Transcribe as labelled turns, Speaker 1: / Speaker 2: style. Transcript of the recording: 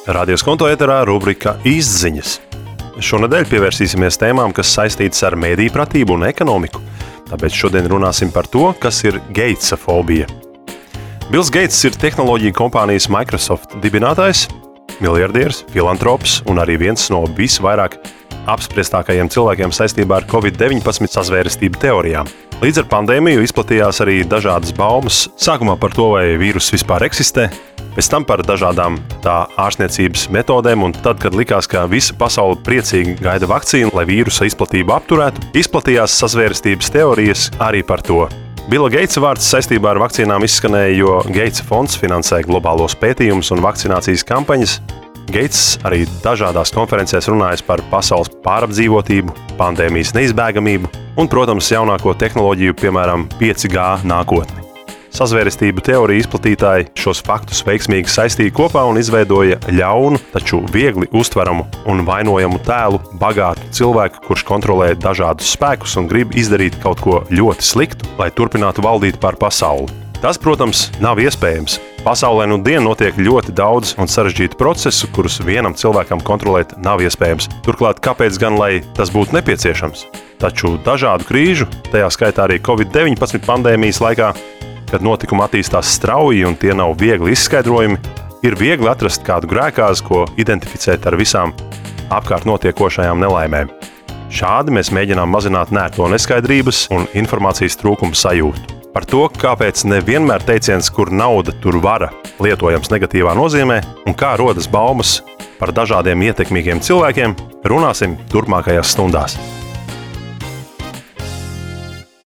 Speaker 1: Radio Skonto ēterā rubrika Īsziņas. Šonedēļ pievērsīsimies tēmām, kas saistītas ar mediju pratību un ekonomiku. Tāpēc šodien runāsim par to, kas ir Gatesafobija. Bills Gates ir tehnoloģiju kompānijas Microsoft dibinātājs, miljardieris, filantrops un arī viens no visvairāk apspriestākajiem cilvēkiem saistībā ar Covid-19 sazvērestību teorijām. Līdz ar pandēmiju izplatījās arī dažādas baumas, sākumā par to, vai vīruss vispār eksistē, pēc tam par dažādām tā ārstniecības metodēm, un tad, kad likās, ka visa pasaule priecīgi gaida vakcīnu, lai vīrusa izplatību apturētu, izplatījās sazvērestības teorijas arī par to. Billa Gatesa vārds saistībā ar vakcīnām izskanēja, jo Gatesa fonds finansē globālos pētījumus un vakcinācijas kampaņas. Gates arī dažādās konferencēs runājis par pasaules pārapdzīvotību, pandēmijas neizbēgamību un, protams, jaunāko tehnoloģiju, piemēram, 5G nākotni. Sazvērestību teoriju izplatītāji šos faktus veiksmīgi saistīja kopā un izveidoja ļaunu, taču viegli uztveramu un vainojamu tēlu bagātu cilvēku, kurš kontrolē dažādus spēkus un grib izdarīt kaut ko ļoti sliktu, lai turpinātu valdīt pār pasauli. Tas, protams, nav iespējams. Pasaulē nudien notiek ļoti daudz un sarežģītu procesu, kurus vienam cilvēkam kontrolēt nav iespējams. Turklāt, kāpēc gan, lai tas būtu nepieciešams? Taču dažādu krīžu, tajā skaitā arī Covid-19 pandēmijas laikā, kad notikumi attīstās strauji un tie nav viegli izskaidrojumi, ir viegli atrast kādu grēkāzi, ko identificēt ar visām apkārt notiekošajām nelaimēm. Šādi mēs mēģinām mazināt nērto neskaidrības un informācijas trūkumu sajūtu. Par to, kāpēc nevienmēr teiciens, kur nauda, tur vara, lietojams negatīvā nozīmē, un kā rodas baumas par dažādiem ietekmīgiem cilvēkiem, runāsim turpmākajās stundās.